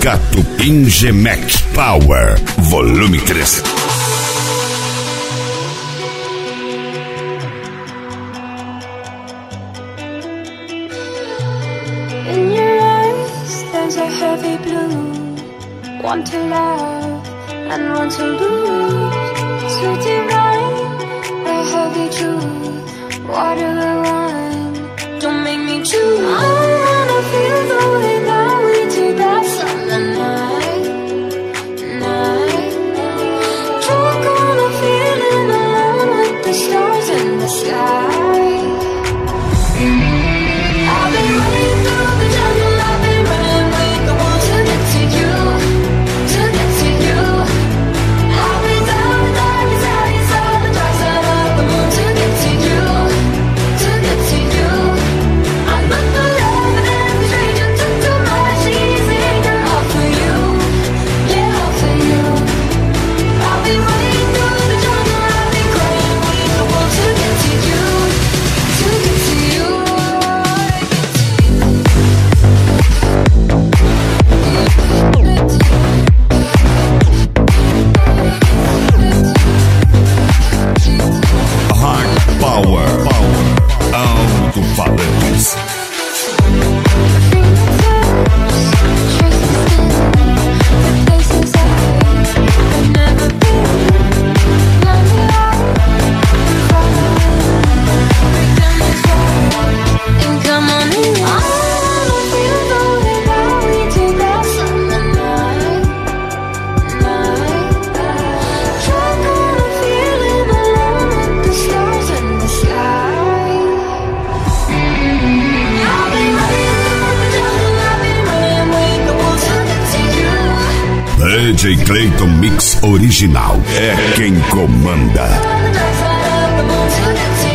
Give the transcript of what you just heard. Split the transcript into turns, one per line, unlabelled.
Catupiry G-Max Power, volume 3.
In your eyes there's a heavy blue. Want to love and want to lose. Sweet divine, a heavy truth. Water or wine, don't make me choose. I wanna feel the way that we do that summer night. Drunk on a feeling alone with the stars in the sky. I've been running through the jungle, I've been running with the wolves to get to you, to get to you. I'll be down inside the dark side of the moon to get to you, to get to you. I'm not the love and the stranger took too much easy anger all for you, yeah, all for you. I'll be running through the jungle, I've been crying with the wolves to get to you, to get to you.
Hard Power, alto-falantes. DJ Clayton Mix Original é quem comanda.
On the dark side of the moon to get to